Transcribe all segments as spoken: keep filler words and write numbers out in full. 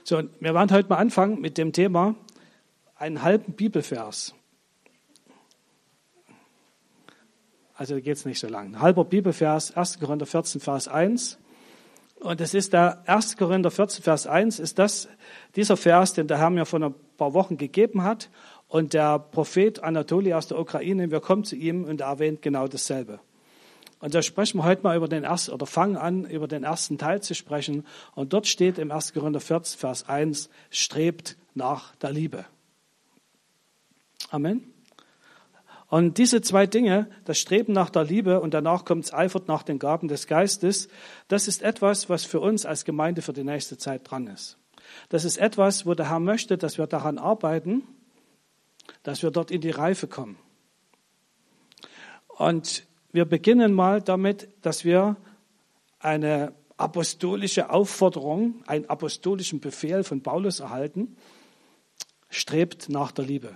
So, wir werden heute mal anfangen mit dem Thema einen halben Bibelvers. Also geht es nicht so lang. Ein halber Bibelvers, erster Korinther vierzehn, Vers eins. Und das ist der erster Korinther vierzehn, Vers eins, ist das, dieser Vers, den der Herr mir vor ein paar Wochen gegeben hat. Und der Prophet Anatoli aus der Ukraine, wir kommen zu ihm und er erwähnt genau dasselbe. Und da sprechen wir heute mal über den ersten, oder fangen an, über den ersten Teil zu sprechen. Und dort steht im erster Korinther vierzehn, Vers eins, strebt nach der Liebe. Amen. Und diese zwei Dinge, das Streben nach der Liebe und danach kommt es eifert nach den Gaben des Geistes, das ist etwas, was für uns als Gemeinde für die nächste Zeit dran ist. Das ist etwas, wo der Herr möchte, dass wir daran arbeiten, dass wir dort in die Reife kommen. Und wir beginnen mal damit, dass wir eine apostolische Aufforderung, einen apostolischen Befehl von Paulus erhalten, strebt nach der Liebe.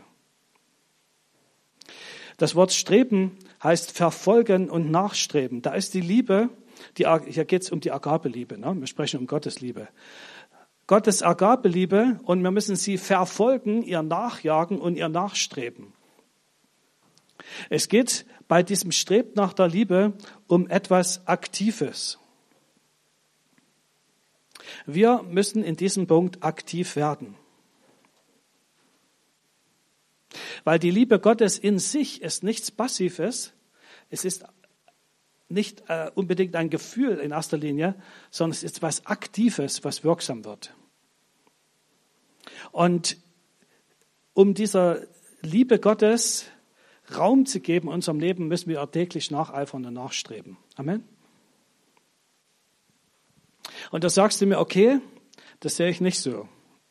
Das Wort streben heißt verfolgen und nachstreben. Da ist die Liebe, die, hier geht es um die Agapeliebe, ne? Wir sprechen um Gottes Liebe. Gottes Agapeliebe und wir müssen sie verfolgen, ihr nachjagen und ihr nachstreben. Es geht bei diesem Strebt nach der Liebe um etwas Aktives. Wir müssen in diesem Punkt aktiv werden. Weil die Liebe Gottes in sich ist nichts Passives, es ist nicht äh, unbedingt ein Gefühl in erster Linie, sondern es ist etwas Aktives, was wirksam wird. Und um dieser Liebe Gottes Raum zu geben in unserem Leben, müssen wir täglich nacheifern und nachstreben. Amen. Und da sagst du mir, okay, das sehe ich nicht so.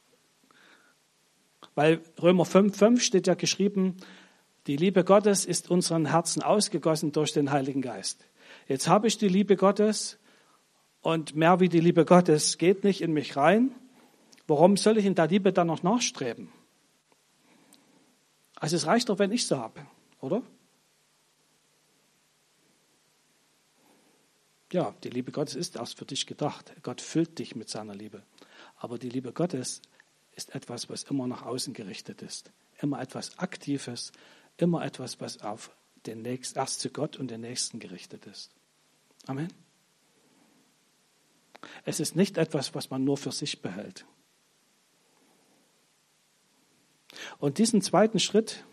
Weil Römer fünf, fünf steht ja geschrieben, die Liebe Gottes ist unseren Herzen ausgegossen durch den Heiligen Geist. Jetzt habe ich die Liebe Gottes und mehr wie die Liebe Gottes geht nicht in mich rein. Warum soll ich in der Liebe dann noch nachstreben? Also es reicht doch, wenn ich sie habe, oder? Ja, die Liebe Gottes ist erst für dich gedacht. Gott füllt dich mit seiner Liebe. Aber die Liebe Gottes ist etwas, was immer nach außen gerichtet ist. Immer etwas Aktives, immer etwas, was auf den Nächsten, erst zu Gott und den Nächsten gerichtet ist. Amen. Es ist nicht etwas, was man nur für sich behält. Und diesen zweiten Schritt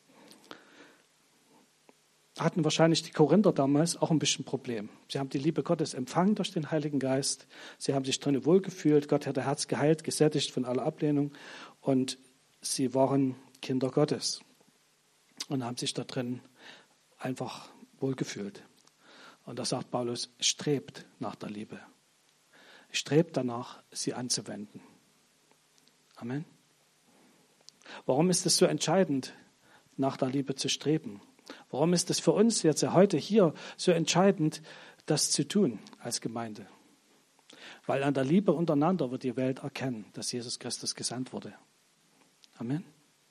hatten wahrscheinlich die Korinther damals auch ein bisschen Problem. Sie haben die Liebe Gottes empfangen durch den Heiligen Geist. Sie haben sich drinnen wohlgefühlt. Gott hat ihr Herz geheilt, gesättigt von aller Ablehnung. Und sie waren Kinder Gottes und haben sich da drin einfach wohlgefühlt. Und da sagt Paulus, strebt nach der Liebe. Strebt danach, sie anzuwenden. Amen. Warum ist es so entscheidend, nach der Liebe zu streben? Warum ist es für uns jetzt heute hier so entscheidend, das zu tun als Gemeinde? Weil an der Liebe untereinander wird die Welt erkennen, dass Jesus Christus gesandt wurde. Amen.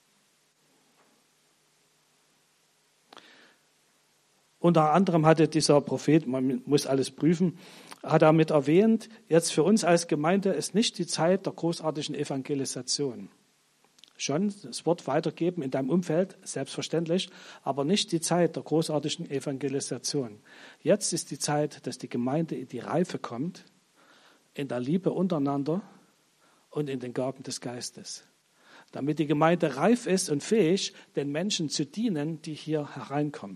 Unter anderem hatte dieser Prophet, man muss alles prüfen, hat damit erwähnt, jetzt für uns als Gemeinde ist nicht die Zeit der großartigen Evangelisation. Schon das Wort weitergeben in deinem Umfeld, selbstverständlich, aber nicht die Zeit der großartigen Evangelisation. Jetzt ist die Zeit, dass die Gemeinde in die Reife kommt, in der Liebe untereinander und in den Gaben des Geistes. Damit die Gemeinde reif ist und fähig, den Menschen zu dienen, die hier hereinkommen.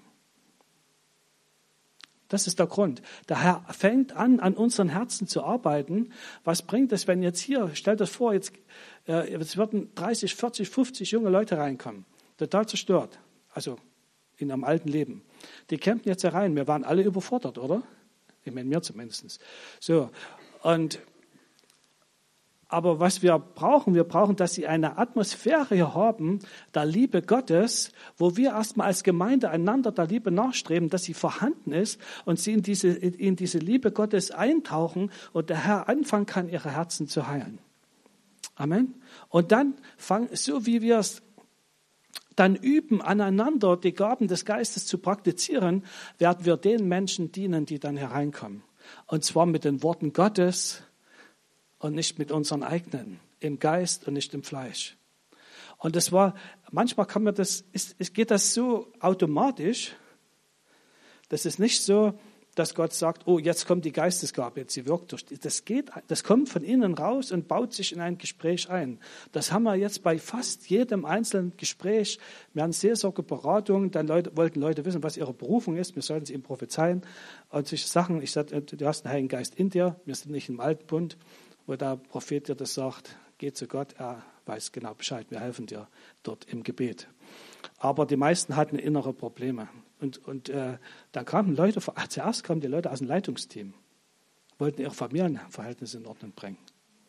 Das ist der Grund. Der Herr fängt an, an unseren Herzen zu arbeiten. Was bringt es, wenn jetzt hier, stellt euch vor, jetzt, äh, jetzt würden dreißig, vierzig, fünfzig junge Leute reinkommen, total zerstört, also in einem alten Leben. Die kämpfen jetzt herein, wir waren alle überfordert, oder? Ich meine, mir zumindest. So, und aber was wir brauchen, wir brauchen, dass sie eine Atmosphäre hier haben, der Liebe Gottes, wo wir erstmal als Gemeinde einander der Liebe nachstreben, dass sie vorhanden ist und sie in diese, in diese Liebe Gottes eintauchen und der Herr anfangen kann, ihre Herzen zu heilen. Amen. Und dann fangen, so wie wir es dann üben, aneinander die Gaben des Geistes zu praktizieren, werden wir den Menschen dienen, die dann hereinkommen. Und zwar mit den Worten Gottes und nicht mit unseren eigenen, im Geist und nicht im Fleisch. Und das war, manchmal kann man das, ist, ist, geht das so automatisch, das ist nicht so, dass Gott sagt, oh, jetzt kommt die Geistesgabe, jetzt sie wirkt durch. Das geht, das kommt von innen raus und baut sich in ein Gespräch ein. Das haben wir jetzt bei fast jedem einzelnen Gespräch. Wir haben Seelsorgeberatungen, dann Leute, wollten Leute wissen, was ihre Berufung ist. Wir sollten sie ihm prophezeien. Und solche Sachen, ich sage, du hast einen Heiligen Geist in dir. Wir sind nicht im Alten Bund, wo der Prophet dir das sagt, geh zu Gott, er weiß genau Bescheid, wir helfen dir dort im Gebet. Aber die meisten hatten innere Probleme. Und, und äh, da kamen Leute, zuerst kamen die Leute aus dem Leitungsteam, wollten ihre Familienverhältnisse in Ordnung bringen.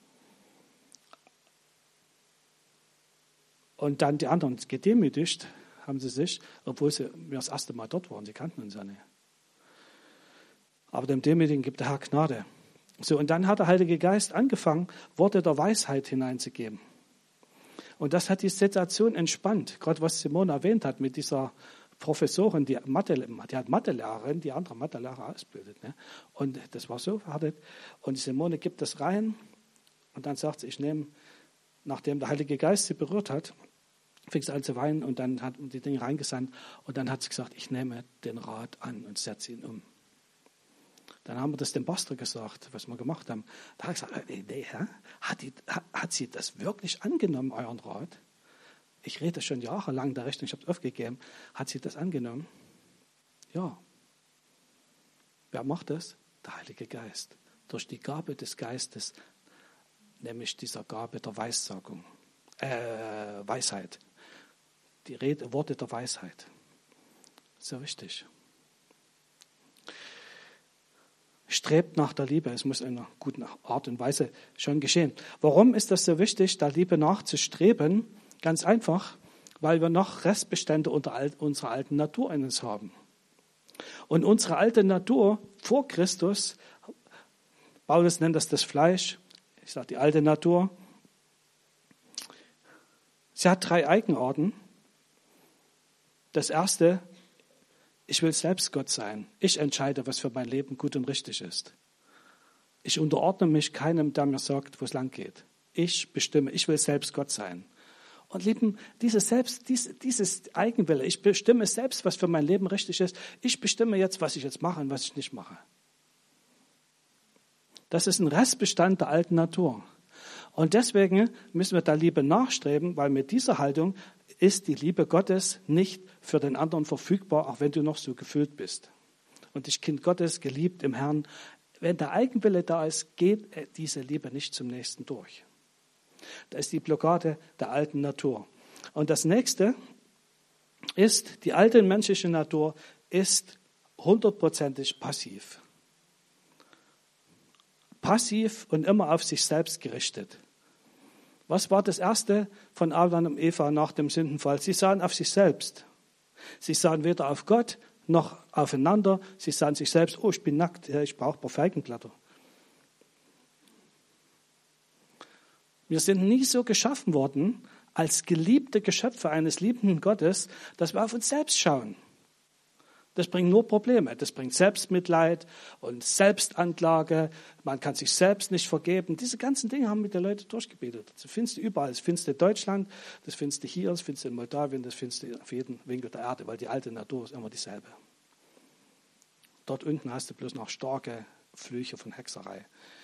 Und dann die anderen gedemütigt haben sie sich, obwohl sie wir das erste Mal dort waren, sie kannten uns ja nicht. Aber dem Demütigen gibt der Herr Gnade. So, und dann hat der Heilige Geist angefangen, Worte der Weisheit hineinzugeben. Und das hat die Situation entspannt, gerade was Simone erwähnt hat mit dieser Professorin, die, Mathe, die hat Mathelehrerin, die andere Mathelehrer ausbildet. Ne? Und das war so verhärtet. Und Simone gibt das rein und dann sagt sie, ich nehme, nachdem der Heilige Geist sie berührt hat, fing sie an zu weinen und dann hat die Dinge reingesandt und dann hat sie gesagt, ich nehme den Rat an und setze ihn um. Dann haben wir das dem Pastor gesagt, was wir gemacht haben. Da hat er gesagt, nee, nee, hat, die, hat sie das wirklich angenommen, euren Rat? Ich rede schon jahrelang der Rechnung, ich habe es aufgegeben. Hat sie das angenommen? Ja. Wer macht das? Der Heilige Geist. Durch die Gabe des Geistes, nämlich dieser Gabe der Weissagung, äh, Weisheit. Die Rede, Worte der Weisheit. Sehr wichtig. Strebt nach der Liebe. Es muss in einer guten Art und Weise schon geschehen. Warum ist das so wichtig, der Liebe nachzustreben? Ganz einfach, weil wir noch Restbestände unter unserer alten Natur in uns haben. Und unsere alte Natur vor Christus, Paulus nennt das das Fleisch, ich sage die alte Natur, sie hat drei Eigenarten. Das erste, ich will selbst Gott sein. Ich entscheide, was für mein Leben gut und richtig ist. Ich unterordne mich keinem, der mir sagt, wo es lang geht. Ich bestimme, ich will selbst Gott sein. Und lieben, dieses Selbst, dies, dieses Eigenwille, ich bestimme selbst, was für mein Leben richtig ist. Ich bestimme jetzt, was ich jetzt mache und was ich nicht mache. Das ist ein Restbestand der alten Natur. Und deswegen müssen wir der Liebe nachstreben, weil mit dieser Haltung ist die Liebe Gottes nicht für den anderen verfügbar, auch wenn du noch so gefüllt bist. Und dich Kind Gottes, geliebt im Herrn, wenn der Eigenwille da ist, geht diese Liebe nicht zum Nächsten durch. Da ist die Blockade der alten Natur. Und das nächste ist, die alte menschliche Natur ist hundertprozentig passiv. Passiv und immer auf sich selbst gerichtet. Was war das Erste von Adam und Eva nach dem Sündenfall? Sie sahen auf sich selbst. Sie sahen weder auf Gott noch aufeinander. Sie sahen sich selbst, oh, ich bin nackt, ich brauche ein paar Feigenblätter. Wir sind nie so geschaffen worden, als geliebte Geschöpfe eines liebenden Gottes, dass wir auf uns selbst schauen. Das bringt nur Probleme. Das bringt Selbstmitleid und Selbstanklage. Man kann sich selbst nicht vergeben. Diese ganzen Dinge haben mit den Leuten durchgebetet. Das findest du überall. Das findest du in Deutschland, das findest du hier, das findest du in Moldawien, das findest du auf jedem Winkel der Erde, weil die alte Natur ist immer dieselbe. Dort unten hast du bloß noch starke Flüche von Hexerei.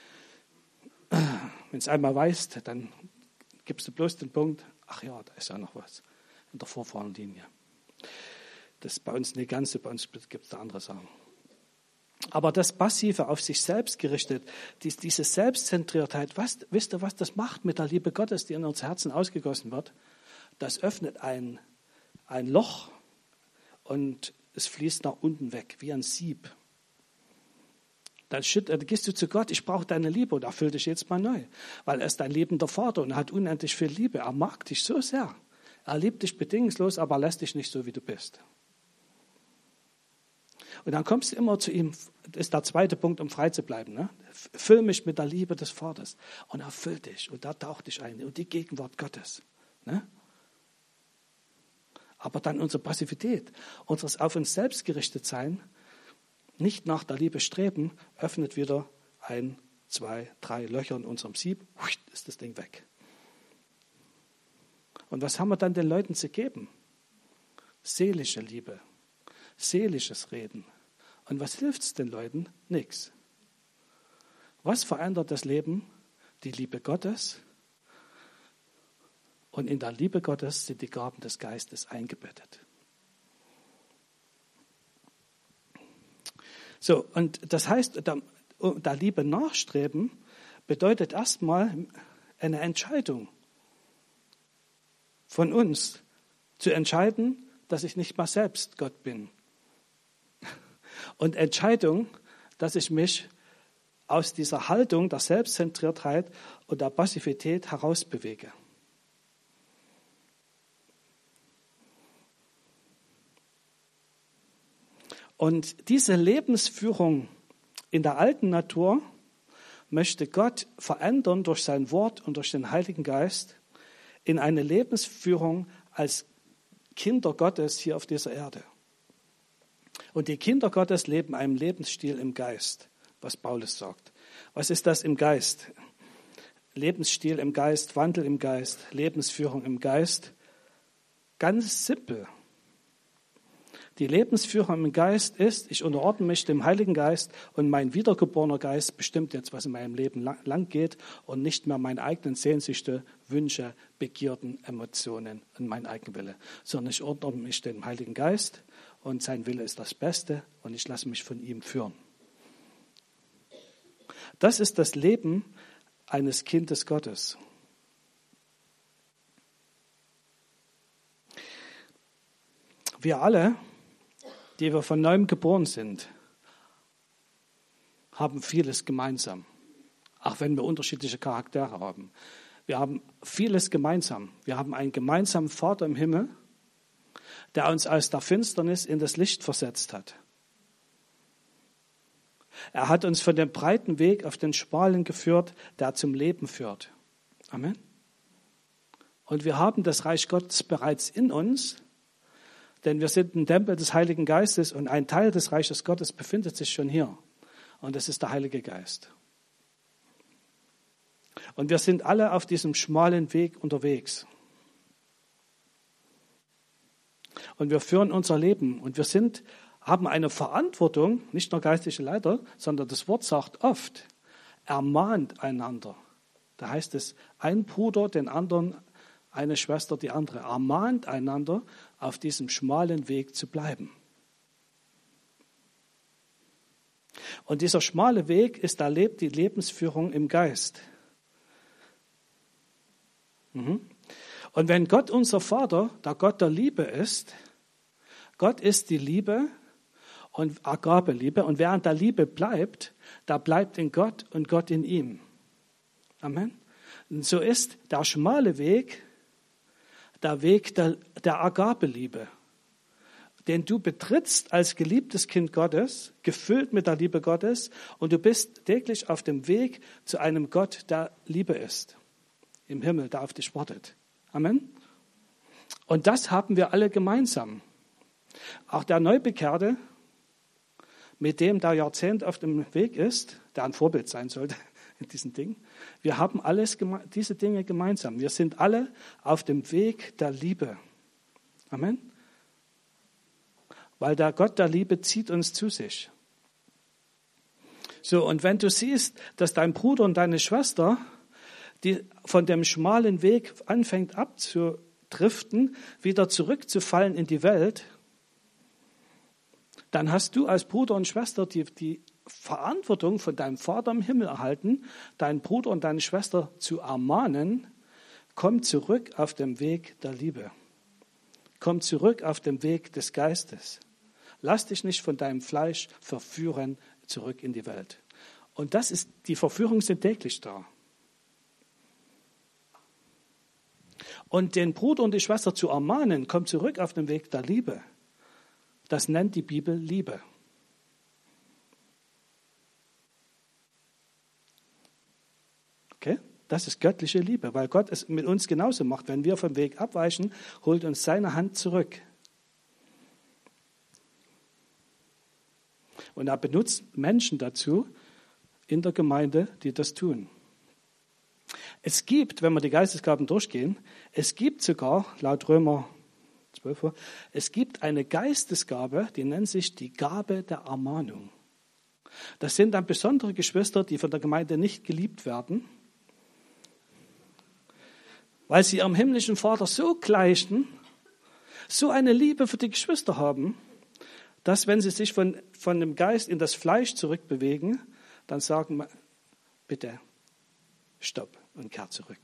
Wenn es einmal weißt, dann gibst du bloß den Punkt, ach ja, da ist ja noch was in der Vorfahrenlinie. Das ist bei uns nicht ganz so, bei uns gibt es da andere Sachen. Aber das Passive, auf sich selbst gerichtet, dies, diese Selbstzentriertheit, was, wisst ihr, was das macht mit der Liebe Gottes, die in unser Herzen ausgegossen wird? Das öffnet ein, ein Loch und es fließt nach unten weg, wie ein Sieb. Dann, schütt, dann gehst du zu Gott, ich brauche deine Liebe und erfüll dich jetzt mal neu. Weil er ist dein liebender Vater und er hat unendlich viel Liebe. Er mag dich so sehr. Er liebt dich bedingungslos, aber er lässt dich nicht so, wie du bist. Und dann kommst du immer zu ihm, das ist der zweite Punkt, um frei zu bleiben. Ne? Füll mich mit der Liebe des Vaters. Und er füllt dich und da taucht dich ein. Und die Gegenwart Gottes. Ne? Aber dann unsere Passivität, unseres auf uns selbst gerichtet sein, nicht nach der Liebe streben, öffnet wieder ein zwei, drei Löcher in unserem Sieb, ist das Ding weg. Und was haben wir dann den Leuten zu geben? Seelische Liebe, seelisches Reden. Und was hilft es den Leuten? Nichts. Was verändert das Leben? Die Liebe Gottes. Und in der Liebe Gottes sind die Gaben des Geistes eingebettet. So, und das heißt, der, der Liebe nachstreben bedeutet erstmal eine Entscheidung von uns, zu entscheiden, dass ich nicht mal selbst Gott bin. Und Entscheidung, dass ich mich aus dieser Haltung der Selbstzentriertheit und der Passivität herausbewege. Und diese Lebensführung in der alten Natur möchte Gott verändern durch sein Wort und durch den Heiligen Geist in eine Lebensführung als Kinder Gottes hier auf dieser Erde. Und die Kinder Gottes leben einen Lebensstil im Geist, was Paulus sagt. Was ist das im Geist? Lebensstil im Geist, Wandel im Geist, Lebensführung im Geist. Ganz simpel. Die Lebensführung im Geist ist, ich unterordne mich dem Heiligen Geist und mein wiedergeborener Geist bestimmt jetzt, was in meinem Leben lang, lang geht und nicht mehr meine eigenen Sehnsüchte, Wünsche, Begierden, Emotionen und mein Eigenwille, sondern ich ordne mich dem Heiligen Geist und sein Wille ist das Beste und ich lasse mich von ihm führen. Das ist das Leben eines Kindes Gottes. Wir alle, die wir von neuem geboren sind, haben vieles gemeinsam, auch wenn wir unterschiedliche Charaktere haben. Wir haben vieles gemeinsam. Wir haben einen gemeinsamen Vater im Himmel, der uns aus der Finsternis in das Licht versetzt hat. Er hat uns von dem breiten Weg auf den schmalen geführt, der zum Leben führt. Amen. Und wir haben das Reich Gottes bereits in uns, denn wir sind ein Tempel des Heiligen Geistes und ein Teil des Reiches Gottes befindet sich schon hier. Und das ist der Heilige Geist. Und wir sind alle auf diesem schmalen Weg unterwegs. Und wir führen unser Leben. Und wir sind, haben eine Verantwortung, nicht nur geistliche Leiter, sondern das Wort sagt oft, ermahnt einander. Da heißt es, ein Bruder den anderen, eine Schwester die andere, ermahnt einander, auf diesem schmalen Weg zu bleiben. Und dieser schmale Weg ist da lebt die Lebensführung im Geist. Mhm. Und wenn Gott unser Vater, der Gott der Liebe ist, Gott ist die Liebe und Agapeliebe, und wer an der Liebe bleibt, da bleibt in Gott und Gott in ihm. Amen. Und so ist der schmale Weg der Weg der, der Agapeliebe, den du betrittst als geliebtes Kind Gottes, gefüllt mit der Liebe Gottes, und du bist täglich auf dem Weg zu einem Gott, der Liebe ist, im Himmel, der auf dich wartet. Amen. Und das haben wir alle gemeinsam. Auch der Neubekehrte, mit dem der Jahrzehnt auf dem Weg ist, der ein Vorbild sein sollte in diesen Dingen, wir haben alles diese Dinge gemeinsam. Wir sind alle auf dem Weg der Liebe. Amen. Weil der Gott der Liebe zieht uns zu sich. So, und wenn du siehst, dass dein Bruder und deine Schwester, die von dem schmalen Weg anfängt abzudriften, wieder zurückzufallen in die Welt, dann hast du als Bruder und Schwester die, die Verantwortung von deinem Vater im Himmel erhalten, deinen Bruder und deine Schwester zu ermahnen, komm zurück auf den Weg der Liebe. Komm zurück auf den Weg des Geistes. Lass dich nicht von deinem Fleisch verführen zurück in die Welt. Und das ist, die Verführungen sind täglich da. Und den Bruder und die Schwester zu ermahnen, komm zurück auf den Weg der Liebe. Das nennt die Bibel Liebe. Okay? Das ist göttliche Liebe, weil Gott es mit uns genauso macht. Wenn wir vom Weg abweichen, holt uns seine Hand zurück. Und er benutzt Menschen dazu, in der Gemeinde, die das tun. Es gibt, wenn wir die Geistesgaben durchgehen, es gibt sogar, laut Römer zwölf, es gibt eine Geistesgabe, die nennt sich die Gabe der Ermahnung. Das sind dann besondere Geschwister, die von der Gemeinde nicht geliebt werden, weil sie ihrem himmlischen Vater so gleichen, so eine Liebe für die Geschwister haben, dass wenn sie sich von, von dem Geist in das Fleisch zurückbewegen, dann sagen, bitte, stopp und kehr zurück.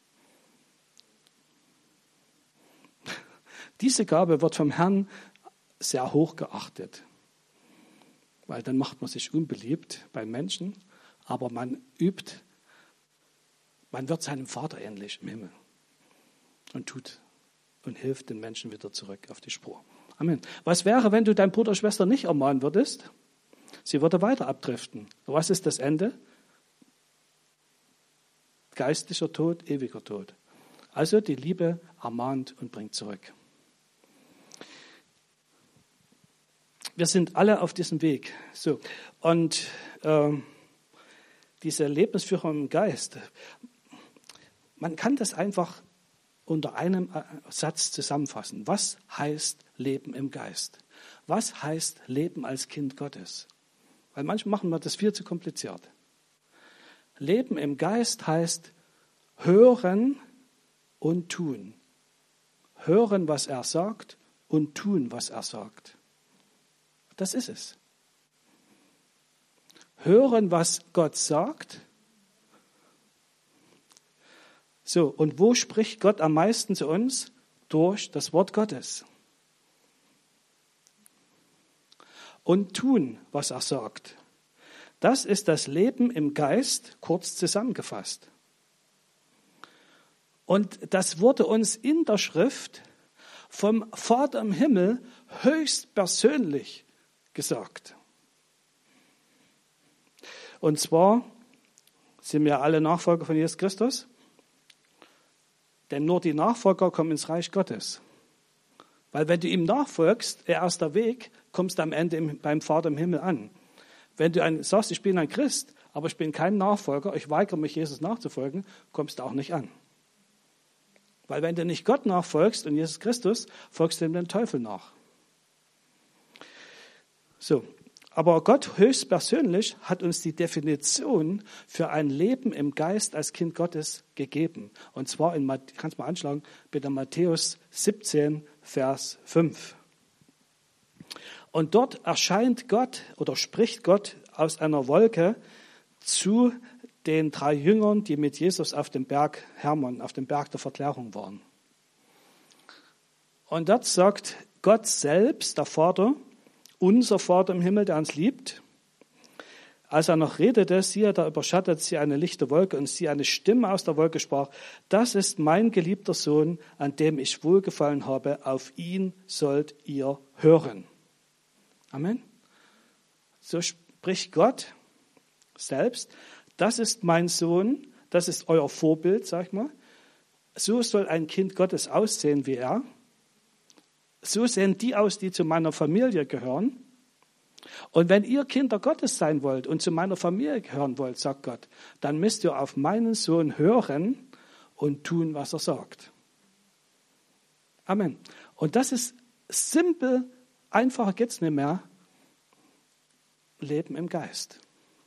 Diese Gabe wird vom Herrn sehr hoch geachtet, weil dann macht man sich unbeliebt bei Menschen, aber man übt, man wird seinem Vater ähnlich im Himmel und tut und hilft den Menschen wieder zurück auf die Spur. Amen. Was wäre, wenn du deinen Bruder oder Schwester nicht ermahnen würdest? Sie würde weiter abdriften. Was ist das Ende? Geistlicher Tod, ewiger Tod. Also die Liebe ermahnt und bringt zurück. Wir sind alle auf diesem Weg. So. Und äh, diese Lebensführung im Geist, man kann das einfach unter einem Satz zusammenfassen. Was heißt Leben im Geist? Was heißt Leben als Kind Gottes? Weil manchmal machen wir das viel zu kompliziert. Leben im Geist heißt hören und tun. Hören, was er sagt und tun, was er sagt. Das ist es. Hören, was Gott sagt. So, und wo spricht Gott am meisten zu uns? Durch das Wort Gottes. Und tun, was er sagt. Das ist das Leben im Geist, kurz zusammengefasst. Und das wurde uns in der Schrift vom Vater im Himmel höchstpersönlich gesagt. Und zwar sind wir alle Nachfolger von Jesus Christus, denn nur die Nachfolger kommen ins Reich Gottes. Weil wenn du ihm nachfolgst, er ist der Weg, kommst du am Ende im, beim Vater im Himmel an. Wenn du ein, sagst, ich bin ein Christ, aber ich bin kein Nachfolger, ich weigere mich, Jesus nachzufolgen, kommst du auch nicht an. Weil wenn du nicht Gott nachfolgst und Jesus Christus, folgst du dem Teufel nach. So, aber Gott höchstpersönlich hat uns die Definition für ein Leben im Geist als Kind Gottes gegeben. Und zwar in, kannst du mal anschlagen, bitte Matthäus siebzehn, Vers fünf. Und dort erscheint Gott oder spricht Gott aus einer Wolke zu den drei Jüngern, die mit Jesus auf dem Berg Hermon, auf dem Berg der Verklärung waren. Und dort sagt Gott selbst, der Vater, unser Vater im Himmel, der uns liebt. Als er noch redete, siehe, da überschattet sie eine lichte Wolke und sie eine Stimme aus der Wolke sprach, das ist mein geliebter Sohn, an dem ich wohlgefallen habe, auf ihn sollt ihr hören. Amen. So spricht Gott selbst, das ist mein Sohn, das ist euer Vorbild, sag ich mal. So soll ein Kind Gottes aussehen wie er. So sehen die aus, die zu meiner Familie gehören. Und wenn ihr Kinder Gottes sein wollt und zu meiner Familie gehören wollt, sagt Gott, dann müsst ihr auf meinen Sohn hören und tun, was er sagt. Amen. Und das ist simpel, einfacher geht's nicht mehr. Leben im Geist.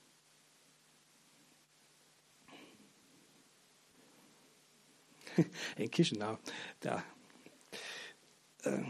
In Chișinău, der, äh,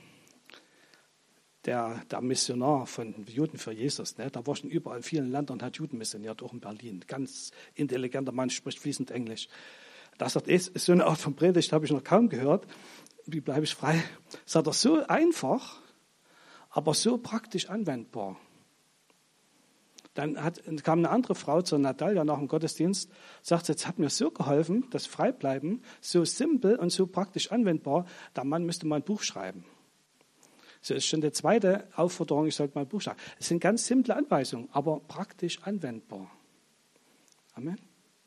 der, der Missionar von Juden für Jesus, ne, da war schon überall in vielen Ländern, hat Juden missioniert, auch in Berlin. Ganz intelligenter Mann, spricht fließend Englisch. Das ist so eine Art von Predigt, habe ich noch kaum gehört. Wie bleibe ich frei? Sagt er, so einfach, aber so praktisch anwendbar. Dann hat, kam eine andere Frau zur Natalia nach dem Gottesdienst, sagt, jetzt hat mir so geholfen, das Freibleiben, so simpel und so praktisch anwendbar, der Mann müsste mal ein Buch schreiben. So ist schon die zweite Aufforderung, ich sollte mal ein Buch schreiben. Es sind ganz simple Anweisungen, aber praktisch anwendbar. Amen.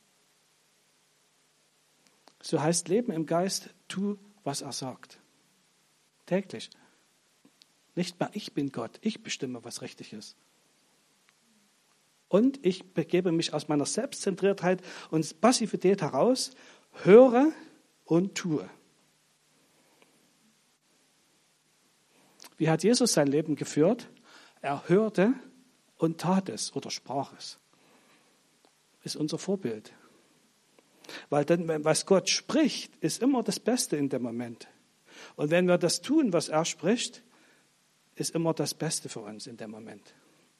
So heißt Leben im Geist, tu, was er sagt. Täglich. Nicht mehr ich bin Gott, ich bestimme, was richtig ist. Und ich begebe mich aus meiner Selbstzentriertheit und Passivität heraus, höre und tue. Wie hat Jesus sein Leben geführt? Er hörte und tat es oder sprach es. Ist unser Vorbild. Weil dann, was Gott spricht, ist immer das Beste in dem Moment. Und wenn wir das tun, was er spricht, ist immer das Beste für uns in dem Moment.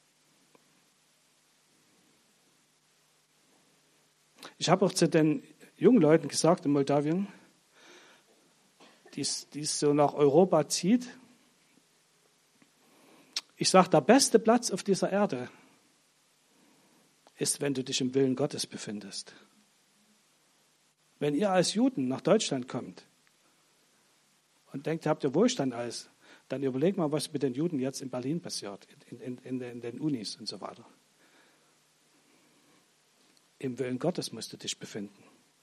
Ich habe auch zu den jungen Leuten gesagt in Moldawien, die es so nach Europa zieht, ich sage, der beste Platz auf dieser Erde ist, wenn du dich im Willen Gottes befindest. Wenn ihr als Juden nach Deutschland kommt und denkt, ihr habt ja Wohlstand alles, dann überlegt mal, was mit den Juden jetzt in Berlin passiert, in, in, in, in den Unis und so weiter. Im Willen Gottes musst du dich befinden.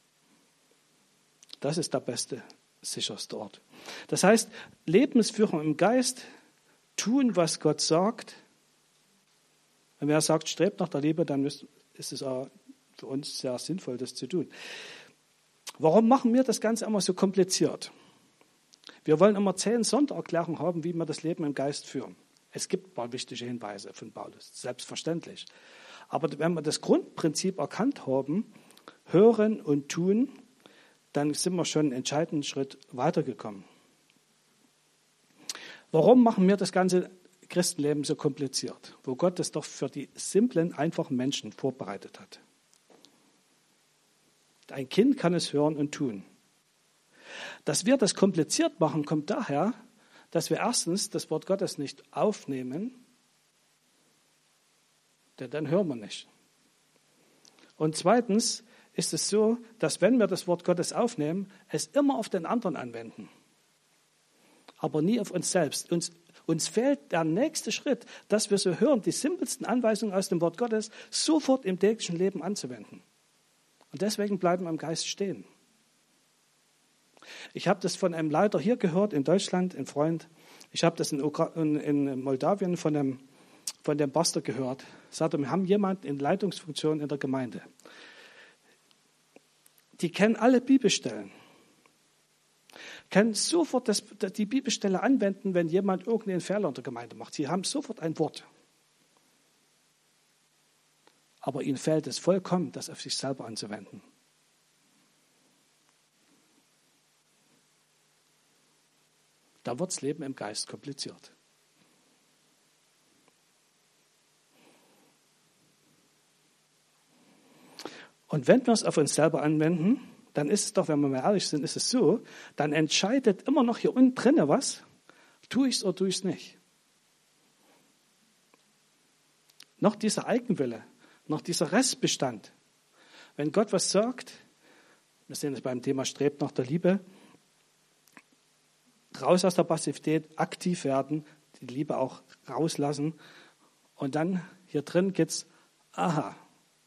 Das ist der beste, sicherste Ort. Das heißt, Lebensführung im Geist, tun, was Gott sagt. Und wer sagt, strebt nach der Liebe, dann ist es auch für uns sehr sinnvoll, das zu tun. Warum machen wir das Ganze immer so kompliziert? Wir wollen immer zehn Sondererklärungen haben, wie wir das Leben im Geist führen. Es gibt ein paar wichtige Hinweise von Paulus, selbstverständlich. Aber wenn wir das Grundprinzip erkannt haben, hören und tun, dann sind wir schon einen entscheidenden Schritt weitergekommen. Warum machen wir das ganze Christenleben so kompliziert, wo Gott es doch für die simplen, einfachen Menschen vorbereitet hat? Ein Kind kann es hören und tun. Dass wir das kompliziert machen, kommt daher, dass wir erstens das Wort Gottes nicht aufnehmen, denn dann hören wir nicht. Und zweitens ist es so, dass wenn wir das Wort Gottes aufnehmen, es immer auf den anderen anwenden, aber nie auf uns selbst. Uns, uns fehlt der nächste Schritt, dass wir so hören, die simpelsten Anweisungen aus dem Wort Gottes sofort im täglichen Leben anzuwenden. Und deswegen bleiben wir im Geist stehen. Ich habe das von einem Leiter hier gehört, in Deutschland, ein Freund. Ich habe das in, in, in Moldawien von dem, von dem Pastor gehört. Er sagte, wir haben jemanden in Leitungsfunktion in der Gemeinde. Die kennen alle Bibelstellen. Können sofort das, die Bibelstelle anwenden, wenn jemand irgendeinen Fehler in der Gemeinde macht. Sie haben sofort ein Wort. Aber ihnen fehlt es vollkommen, das auf sich selber anzuwenden. Da wird das Leben im Geist kompliziert. Und wenn wir es auf uns selber anwenden, dann ist es doch, wenn wir mal ehrlich sind, ist es so, dann entscheidet immer noch hier unten drinne was, tue ich es oder tue ich es nicht. Noch dieser Eigenwille, noch dieser Restbestand. Wenn Gott was sagt, wir sehen es beim Thema Strebt nach der Liebe, raus aus der Passivität, aktiv werden, die Liebe auch rauslassen und dann hier drin geht's, aha,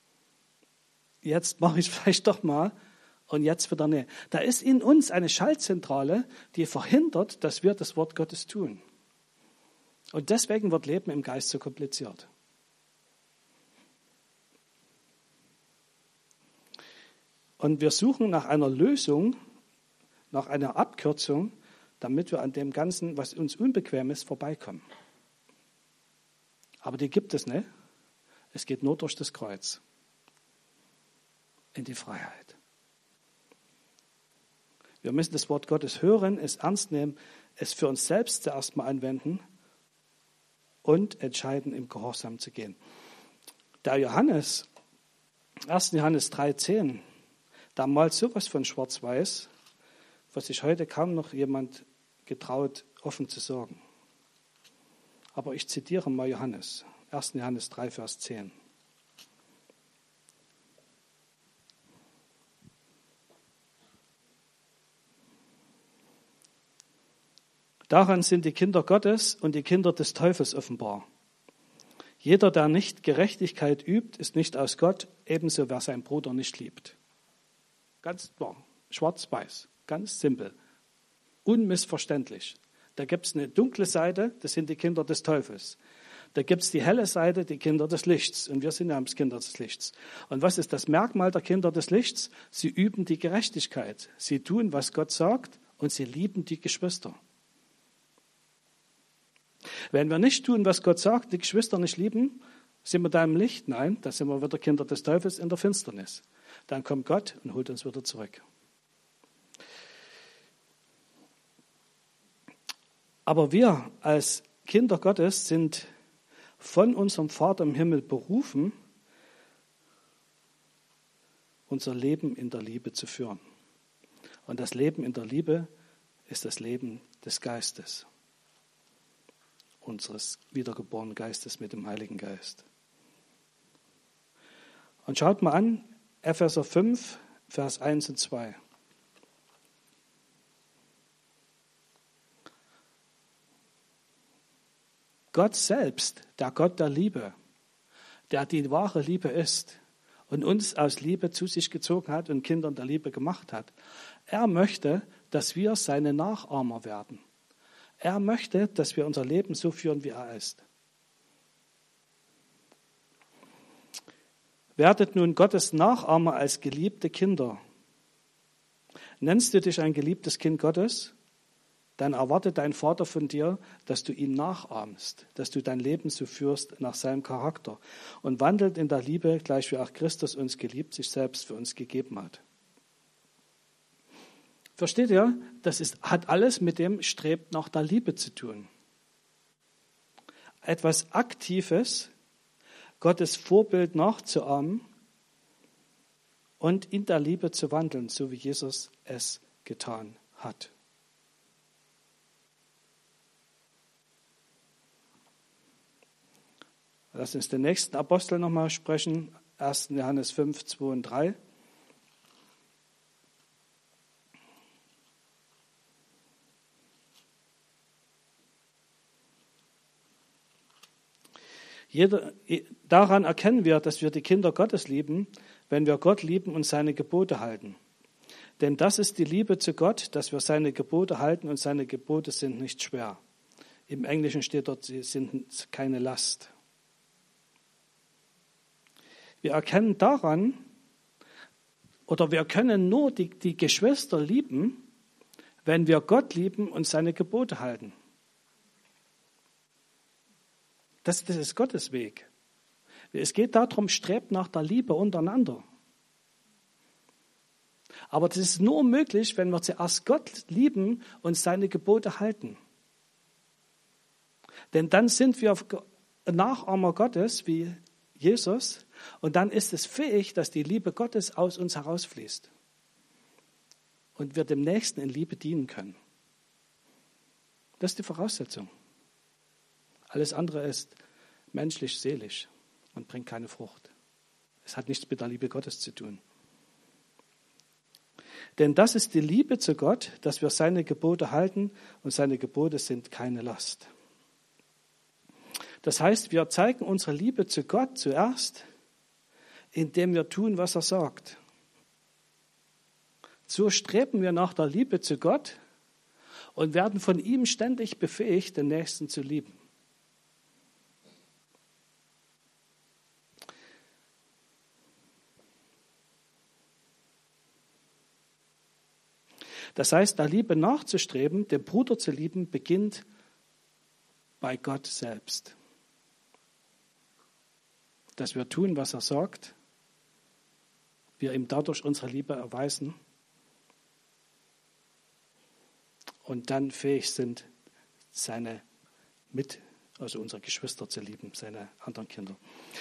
jetzt mache ich es vielleicht doch mal und jetzt wieder nicht. Da ist in uns eine Schaltzentrale, die verhindert, dass wir das Wort Gottes tun. Und deswegen wird Leben im Geist so kompliziert. Und wir suchen nach einer Lösung, nach einer Abkürzung, damit wir an dem Ganzen, was uns unbequem ist, vorbeikommen. Aber die gibt es nicht. Es geht nur durch das Kreuz in die Freiheit. Wir müssen das Wort Gottes hören, es ernst nehmen, es für uns selbst zuerst mal anwenden und entscheiden, im Gehorsam zu gehen. Der Johannes, erster Johannes drei zehn, da malt sowas von schwarz-weiß, was sich heute kaum noch jemand getraut, offen zu sagen. Aber ich zitiere mal Johannes, erster Johannes drei, Vers zehn. Daran sind die Kinder Gottes und die Kinder des Teufels offenbar. Jeder, der nicht Gerechtigkeit übt, ist nicht aus Gott, ebenso wer seinen Bruder nicht liebt. Ganz klar, schwarz-weiß, ganz simpel, unmissverständlich. Da gibt es eine dunkle Seite, das sind die Kinder des Teufels. Da gibt es die helle Seite, die Kinder des Lichts. Und wir sind ja Kinder des Lichts. Und was ist das Merkmal der Kinder des Lichts? Sie üben die Gerechtigkeit. Sie tun, was Gott sagt, und sie lieben die Geschwister. Wenn wir nicht tun, was Gott sagt, die Geschwister nicht lieben, sind wir da im Licht? Nein, da sind wir wieder Kinder des Teufels in der Finsternis. Dann kommt Gott und holt uns wieder zurück. Aber wir als Kinder Gottes sind von unserem Vater im Himmel berufen, unser Leben in der Liebe zu führen. Und das Leben in der Liebe ist das Leben des Geistes, unseres wiedergeborenen Geistes mit dem Heiligen Geist. Und schaut mal an, Epheser fünf, Vers eins und zwei. Gott selbst, der Gott der Liebe, der die wahre Liebe ist und uns aus Liebe zu sich gezogen hat und Kindern der Liebe gemacht hat, er möchte, dass wir seine Nachahmer werden. Er möchte, dass wir unser Leben so führen, wie er ist. Werdet nun Gottes Nachahmer als geliebte Kinder. Nennst du dich ein geliebtes Kind Gottes? Dann erwartet dein Vater von dir, dass du ihn nachahmst, dass du dein Leben so führst nach seinem Charakter und wandelt in der Liebe, gleich wie auch Christus uns geliebt, sich selbst für uns gegeben hat. Versteht ihr? Das ist, hat alles mit dem Strebt nach der Liebe zu tun. Etwas Aktives, Gottes Vorbild nachzuahmen und in der Liebe zu wandeln, so wie Jesus es getan hat. Lass uns den nächsten Apostel nochmal sprechen, erster Johannes fünf, zwei und drei. Jeder, daran erkennen wir, dass wir die Kinder Gottes lieben, wenn wir Gott lieben und seine Gebote halten. Denn das ist die Liebe zu Gott, dass wir seine Gebote halten und seine Gebote sind nicht schwer. Im Englischen steht dort, sie sind keine Last. Wir erkennen daran, oder wir können nur die, die Geschwister lieben, wenn wir Gott lieben und seine Gebote halten. Das, das ist Gottes Weg. Es geht darum, strebt nach der Liebe untereinander. Aber das ist nur möglich, wenn wir zuerst Gott lieben und seine Gebote halten. Denn dann sind wir Nachahmer Gottes wie Jesus und dann ist es fähig, dass die Liebe Gottes aus uns herausfließt und wir dem Nächsten in Liebe dienen können. Das ist die Voraussetzung. Alles andere ist menschlich, seelisch und bringt keine Frucht. Es hat nichts mit der Liebe Gottes zu tun. Denn das ist die Liebe zu Gott, dass wir seine Gebote halten und seine Gebote sind keine Last. Das heißt, wir zeigen unsere Liebe zu Gott zuerst, indem wir tun, was er sagt. So streben wir nach der Liebe zu Gott und werden von ihm ständig befähigt, den Nächsten zu lieben. Das heißt, der Liebe nachzustreben, den Bruder zu lieben, beginnt bei Gott selbst. Dass wir tun, was er sagt, wir ihm dadurch unsere Liebe erweisen und dann fähig sind, seine Mit, also unsere Geschwister zu lieben, seine anderen Kinder.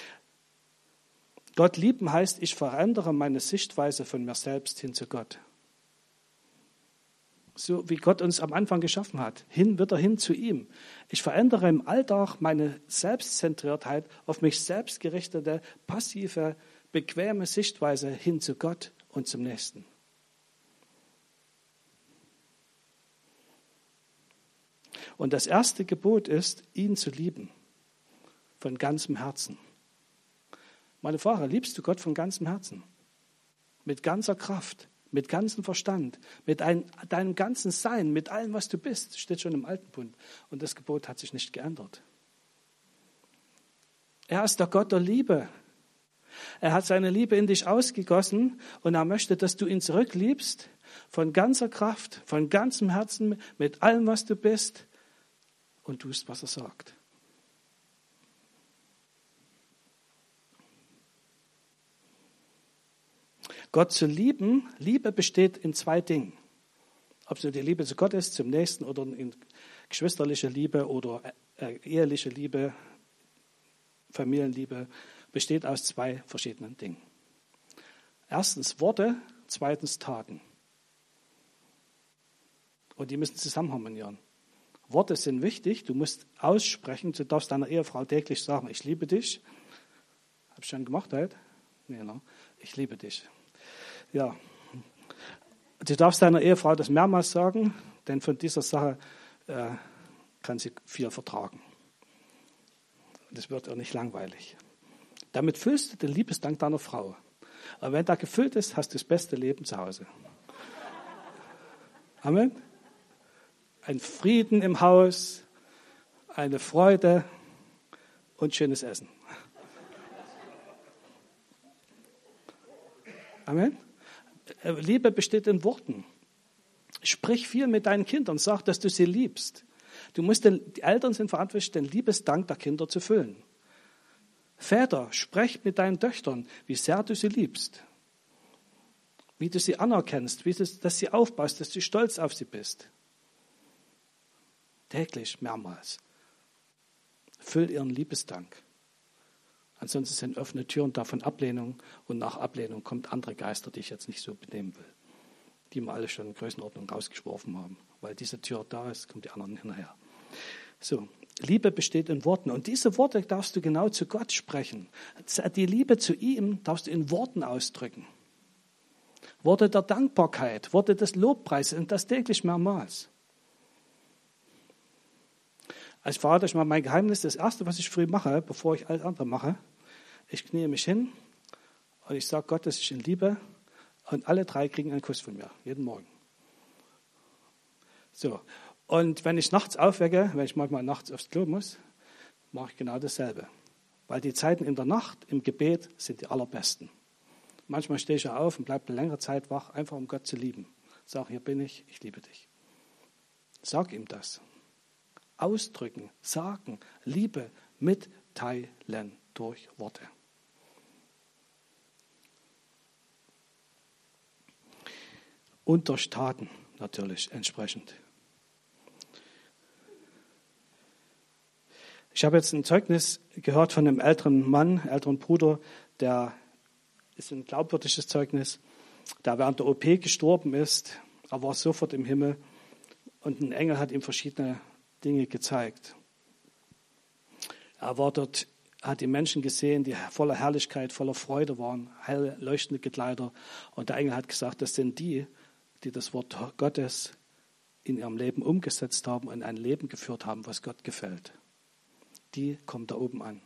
Gott lieben heißt, ich verändere meine Sichtweise von mir selbst hin zu Gott. So wie Gott uns am Anfang geschaffen hat, hin wieder hin zu ihm. Ich verändere im Alltag meine Selbstzentriertheit auf mich selbst gerichtete, passive, bequeme Sichtweise hin zu Gott und zum Nächsten. Und das erste Gebot ist, ihn zu lieben, von ganzem Herzen. Meine Frage, liebst du Gott von ganzem Herzen? Mit ganzer Kraft? Mit ganzem Verstand, mit ein, deinem ganzen Sein, mit allem, was du bist, steht schon im Alten Bund. Und das Gebot hat sich nicht geändert. Er ist der Gott der Liebe. Er hat seine Liebe in dich ausgegossen und er möchte, dass du ihn zurückliebst, von ganzer Kraft, von ganzem Herzen, mit allem, was du bist und tust, was er sagt. Gott zu lieben, Liebe besteht in zwei Dingen. Ob es nur die Liebe zu Gott ist, zum Nächsten oder in geschwisterliche Liebe oder äh, eheliche Liebe, Familienliebe, besteht aus zwei verschiedenen Dingen. Erstens Worte, zweitens Taten. Und die müssen zusammen harmonieren. Worte sind wichtig, du musst aussprechen, du darfst deiner Ehefrau täglich sagen, ich liebe dich. Hab ich schon gemacht heute? Nee, no. Ich liebe dich. Ja. Du darfst deiner Ehefrau das mehrmals sagen, denn von dieser Sache äh, kann sie viel vertragen. Das wird ihr nicht langweilig. Damit füllst du den Liebesdank deiner Frau. Aber wenn der gefüllt ist, hast du das beste Leben zu Hause. Amen. Ein Frieden im Haus, eine Freude und schönes Essen. Amen. Liebe besteht in Worten. Sprich viel mit deinen Kindern, sag, dass du sie liebst. Du musst den, die Eltern sind verantwortlich, den Liebesdank der Kinder zu füllen. Väter, sprech mit deinen Töchtern, wie sehr du sie liebst. Wie du sie anerkennst, wie du, dass sie aufbaust, dass du stolz auf sie bist. Täglich, mehrmals. Füll ihren Liebesdank. Ansonsten sind offene Türen da von Ablehnung und nach Ablehnung kommt andere Geister, die ich jetzt nicht so benehmen will. Die wir alle schon in Größenordnung rausgeworfen haben. Weil diese Tür da ist, kommen die anderen hinterher. So, Liebe besteht in Worten. Und diese Worte darfst du genau zu Gott sprechen. Die Liebe zu ihm darfst du in Worten ausdrücken. Worte der Dankbarkeit, Worte des Lobpreises und das täglich mehrmals. Ich verrate euch mal mein Geheimnis. Das Erste, was ich früh mache, bevor ich alles andere mache, ich knie mich hin und ich sage Gott, dass ich ihn liebe. Und alle drei kriegen einen Kuss von mir, jeden Morgen. So. Und wenn ich nachts aufwecke, wenn ich manchmal nachts aufs Klo muss, mache ich genau dasselbe. Weil die Zeiten in der Nacht im Gebet sind die allerbesten. Manchmal stehe ich auf und bleibe eine längere Zeit wach, einfach um Gott zu lieben. Sag, hier bin ich, ich liebe dich. Sag ihm das. Ausdrücken, sagen, Liebe mitteilen durch Worte. Und durch Taten natürlich entsprechend. Ich habe jetzt ein Zeugnis gehört von einem älteren Mann, älteren Bruder, der ist ein glaubwürdiges Zeugnis, der während der O P gestorben ist. Er war sofort im Himmel und ein Engel hat ihm verschiedene Dinge gezeigt. Er war dort, hat die Menschen gesehen, die voller Herrlichkeit, voller Freude waren, hell leuchtende Kleider. Und der Engel hat gesagt, das sind die, die das Wort Gottes in ihrem Leben umgesetzt haben und ein Leben geführt haben, was Gott gefällt. Die kommen da oben an.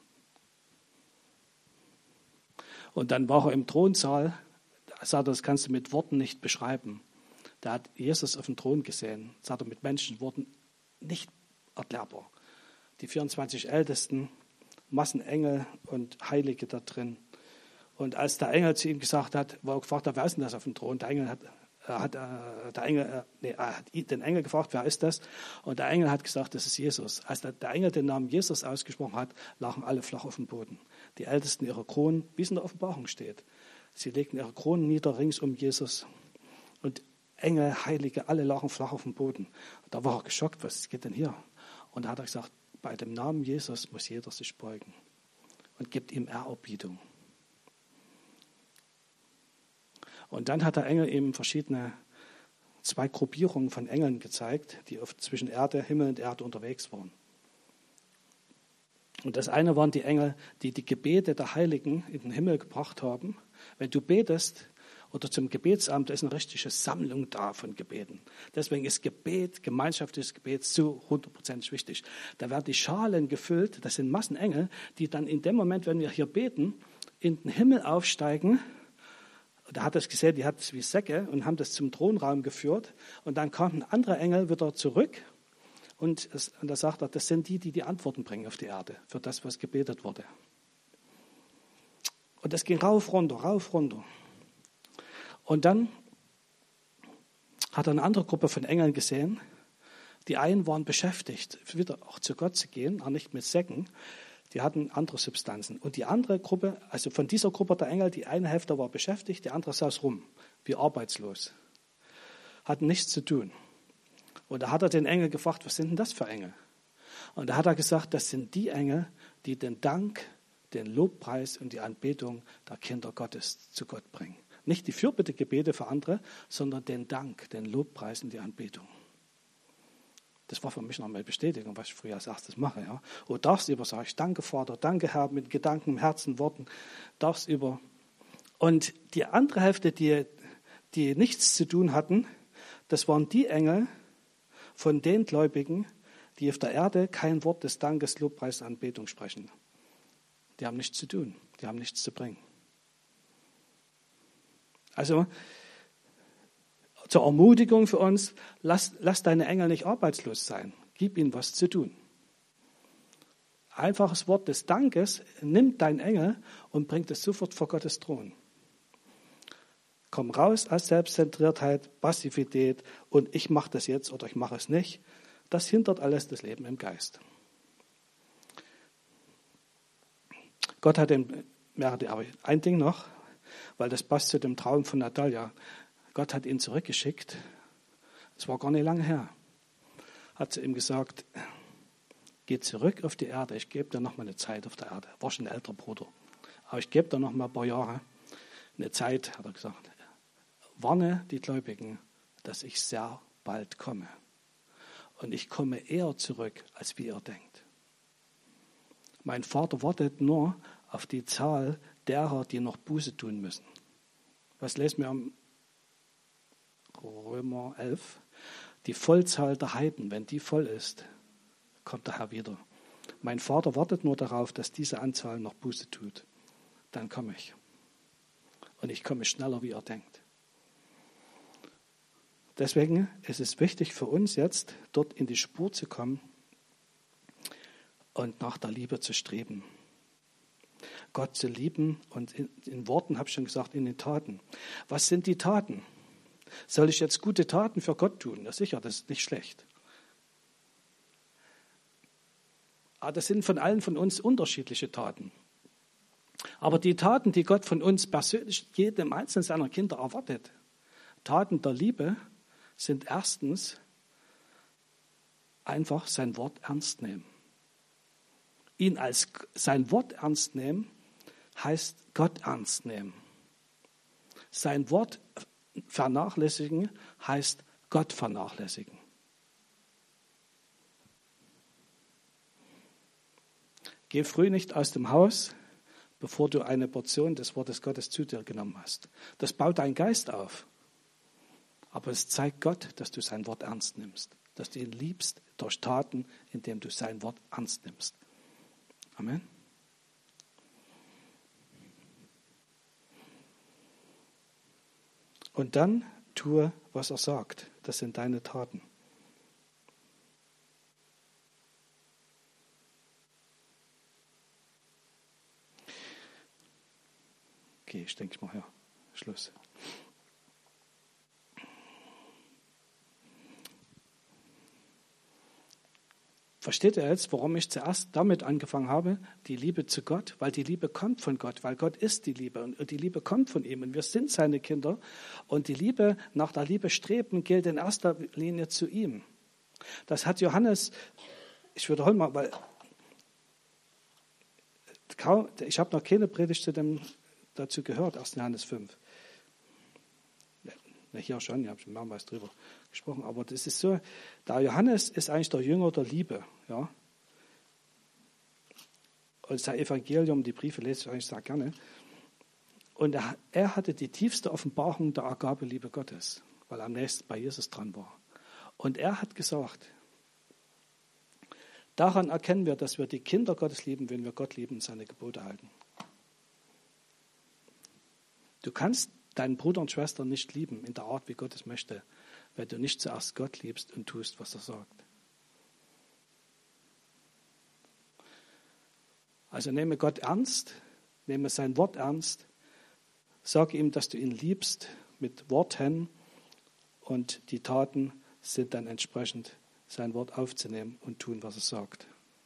Und dann war er im Thronsaal, da sagt er, das kannst du mit Worten nicht beschreiben. Da hat Jesus auf dem Thron gesehen, sagt er mit Menschenworten nicht erklärbar. Die vierundzwanzig Ältesten, Massen Engel und Heilige da drin. Und als der Engel zu ihm gesagt hat, war er gefragt, wer ist denn das auf dem Thron? Der Engel hat, er hat, äh, der Engel, äh, nee, er hat den Engel gefragt, wer ist das? Und der Engel hat gesagt, das ist Jesus. Als der, der Engel den Namen Jesus ausgesprochen hat, lagen alle flach auf dem Boden. Die Ältesten ihre Kronen, wie es in der Offenbarung steht. Sie legten ihre Kronen nieder rings um Jesus. Und Engel, Heilige, alle lagen flach auf dem Boden. Und da war er geschockt, was geht denn hier? Und da hat er gesagt, bei dem Namen Jesus muss jeder sich beugen und gibt ihm Ehrerbietung. Und dann hat der Engel ihm verschiedene, zwei Gruppierungen von Engeln gezeigt, die auf, zwischen Erde, Himmel und Erde unterwegs waren. Und das eine waren die Engel, die die Gebete der Heiligen in den Himmel gebracht haben. Wenn du betest oder zum Gebetsamt, da ist eine richtige Sammlung da von Gebeten. Deswegen ist Gebet, gemeinschaftliches Gebet so hundertprozentig wichtig. Da werden die Schalen gefüllt, das sind Massenengel, die dann in dem Moment, wenn wir hier beten, in den Himmel aufsteigen. Da hat er es gesehen, die hat es wie Säcke und haben das zum Thronraum geführt. Und dann kamen andere Engel wieder zurück. Und, es, und da sagt er, das sind die, die die Antworten bringen auf die Erde für das, was gebetet wurde. Und das ging rauf, runter, rauf, runter. Und dann hat er eine andere Gruppe von Engeln gesehen. Die einen waren beschäftigt, wieder auch zu Gott zu gehen, auch nicht mit Säcken. Die hatten andere Substanzen. Und die andere Gruppe, also von dieser Gruppe der Engel, die eine Hälfte war beschäftigt, die andere saß rum, wie arbeitslos. Hatten nichts zu tun. Und da hat er den Engel gefragt, was sind denn das für Engel? Und da hat er gesagt, das sind die Engel, die den Dank, den Lobpreis und die Anbetung der Kinder Gottes zu Gott bringen. Nicht die Fürbittegebete für andere, sondern den Dank, den Lobpreis und die Anbetung. Das war für mich nochmal eine Bestätigung, was ich früher als erstes mache. Ja. Und tagsüber sage ich, danke Vater, danke Herr, mit Gedanken, Herzen, Worten, tagsüber. Und die andere Hälfte, die, die nichts zu tun hatten, das waren die Engel von den Gläubigen, die auf der Erde kein Wort des Dankes, Lobpreis, Anbetung sprechen. Die haben nichts zu tun, die haben nichts zu bringen. Also zur Ermutigung für uns, lass, lass deine Engel nicht arbeitslos sein. Gib ihnen was zu tun. Einfaches Wort des Dankes nimmt dein Engel und bringt es sofort vor Gottes Thron. Komm raus aus Selbstzentriertheit, Passivität und ich mache das jetzt oder ich mache es nicht. Das hindert alles das Leben im Geist. Gott hat den, aber ein Ding noch, weil das passt zu dem Traum von Natalia. Gott hat ihn zurückgeschickt. Es war gar nicht lange her. Hat zu ihm gesagt, geh zurück auf die Erde. Ich gebe dir noch mal eine Zeit auf der Erde. War schon ein älterer Bruder. Aber ich gebe dir noch mal ein paar Jahre. Eine Zeit, hat er gesagt. Warne die Gläubigen, dass ich sehr bald komme. Und ich komme eher zurück, als wie ihr denkt. Mein Vater wartet nur auf die Zahl derer, die noch Buße tun müssen. Was lesen wir am Römer elf? Die Vollzahl der Heiden, wenn die voll ist, kommt der Herr wieder. Mein Vater wartet nur darauf, dass diese Anzahl noch Buße tut. Dann komme ich. Und ich komme schneller, wie er denkt. Deswegen ist es wichtig für uns jetzt, dort in die Spur zu kommen und nach der Liebe zu streben. Gott zu lieben und in, in Worten, habe ich schon gesagt, in den Taten. Was sind die Taten? Soll ich jetzt gute Taten für Gott tun? Ja, sicher, das ist nicht schlecht. Aber das sind von allen von uns unterschiedliche Taten. Aber die Taten, die Gott von uns persönlich, jedem einzelnen seiner Kinder erwartet, Taten der Liebe, sind erstens einfach sein Wort ernst nehmen. Ihn als sein Wort ernst nehmen, heißt Gott ernst nehmen. Sein Wort vernachlässigen, heißt Gott vernachlässigen. Geh früh nicht aus dem Haus, bevor du eine Portion des Wortes Gottes zu dir genommen hast. Das baut deinen Geist auf. Aber es zeigt Gott, dass du sein Wort ernst nimmst. Dass du ihn liebst durch Taten, indem du sein Wort ernst nimmst. Amen. Und dann tue, was er sagt. Das sind deine Taten. Okay, ich denke mal, ja, Schluss. Versteht ihr jetzt, warum ich zuerst damit angefangen habe? Die Liebe zu Gott, weil die Liebe kommt von Gott, weil Gott ist die Liebe und die Liebe kommt von ihm und wir sind seine Kinder und die Liebe, nach der Liebe streben, gilt in erster Linie zu ihm. Das hat Johannes, ich wiederhole mal, weil ich habe noch keine Predigt zu dem, dazu gehört, erster Johannes fünf. Ja, hier schon, ich habe schon mehrmals drüber gesprochen, aber das ist so, der Johannes ist eigentlich der Jünger der Liebe, ja. Und sein Evangelium, die Briefe lese ich eigentlich sehr gerne. Und er, er hatte die tiefste Offenbarung der Agabeliebe Gottes, weil er am nächsten bei Jesus dran war. Und er hat gesagt, daran erkennen wir, dass wir die Kinder Gottes lieben, wenn wir Gott lieben und seine Gebote halten. Du kannst deinen Bruder und Schwester nicht lieben in der Art, wie Gott es möchte, wenn du nicht zuerst Gott liebst und tust, was er sagt. Also nehme Gott ernst, nehme sein Wort ernst, sage ihm, dass du ihn liebst mit Worten und die Taten sind dann entsprechend sein Wort aufzunehmen und tun, was er sagt.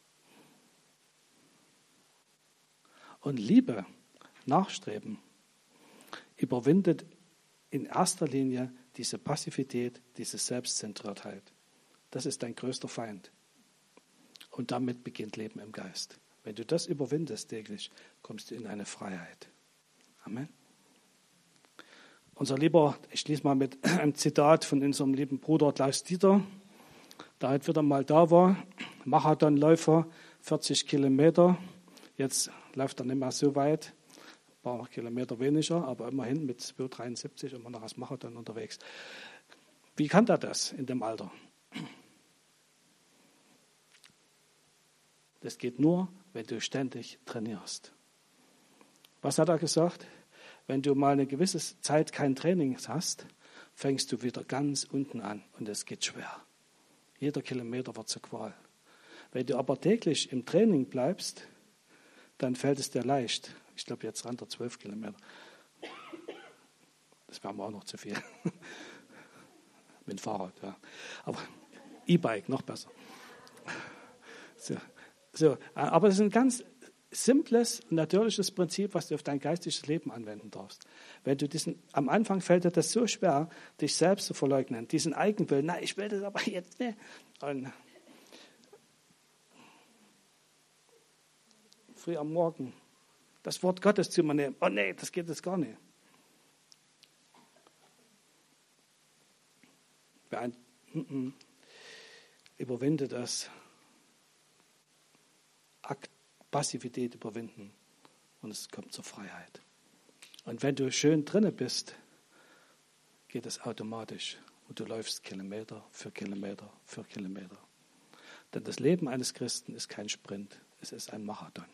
Und Liebe, Nachstreben, überwindet in erster Linie diese Passivität, diese Selbstzentriertheit. Das ist dein größter Feind. Und damit beginnt Leben im Geist. Wenn du das überwindest täglich, kommst du in eine Freiheit. Amen. Unser lieber, ich schließe mal mit einem Zitat von unserem lieben Bruder Klaus Dieter, der heute wieder mal da war, Marathonläufer, vierzig Kilometer, jetzt läuft er nicht mehr so weit, ein paar Kilometer weniger, aber immerhin mit zwei Komma dreiundsiebzig immer noch als Marathon unterwegs. Wie kann er das in dem Alter? Das geht nur, wenn du ständig trainierst. Was hat er gesagt? Wenn du mal eine gewisse Zeit kein Training hast, fängst du wieder ganz unten an und es geht schwer. Jeder Kilometer wird zur Qual. Wenn du aber täglich im Training bleibst, dann fällt es dir leicht. Ich glaube, jetzt rennt er zwölf Kilometer. Das wäre mir auch noch zu viel. Mit dem Fahrrad, ja. Aber E-Bike, noch besser. So, so. Aber es ist ein ganz simples, natürliches Prinzip, was du auf dein geistiges Leben anwenden darfst. Wenn du diesen, am Anfang fällt dir das so schwer, dich selbst zu verleugnen, diesen Eigenwillen, nein, ich will das aber jetzt nicht. Und früh am Morgen das Wort Gottes zu mir nehmen. Oh nee, das geht jetzt gar nicht. Ein, mm, mm, überwinde das. Akt, Passivität überwinden und es kommt zur Freiheit. Und wenn du schön drinne bist, geht es automatisch und du läufst Kilometer für Kilometer für Kilometer. Denn das Leben eines Christen ist kein Sprint, es ist ein Marathon.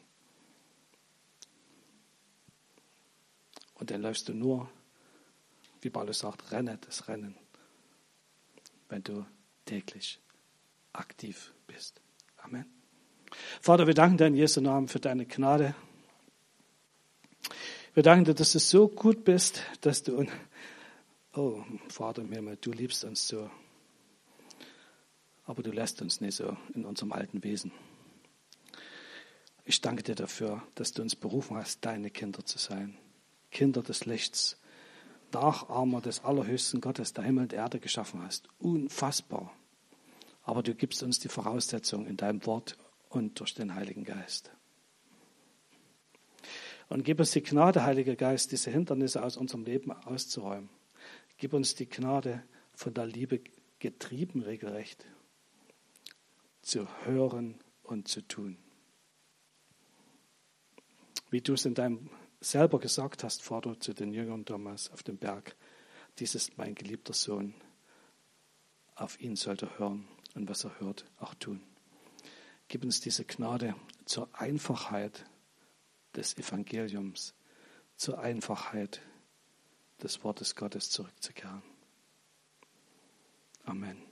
Und dann läufst du nur, wie Paulus sagt, renne das Rennen, wenn du täglich aktiv bist. Amen. Vater, wir danken dir in Jesu Namen für deine Gnade. Wir danken dir, dass du so gut bist, dass du, oh Vater im Himmel, du liebst uns so, aber du lässt uns nicht so in unserem alten Wesen. Ich danke dir dafür, dass du uns berufen hast, deine Kinder zu sein, Kinder des Lichts, Nachahmer des allerhöchsten Gottes, der Himmel und Erde geschaffen hast. Unfassbar. Aber du gibst uns die Voraussetzung in deinem Wort und durch den Heiligen Geist. Und gib uns die Gnade, Heiliger Geist, diese Hindernisse aus unserem Leben auszuräumen. Gib uns die Gnade, von der Liebe getrieben regelrecht, zu hören und zu tun. Wie du es in deinem selber gesagt hast, Vater, zu den Jüngern damals auf dem Berg, dies ist mein geliebter Sohn, auf ihn sollt ihr hören und was er hört, auch tun. Gib uns diese Gnade zur Einfachheit des Evangeliums, zur Einfachheit des Wortes Gottes zurückzukehren. Amen.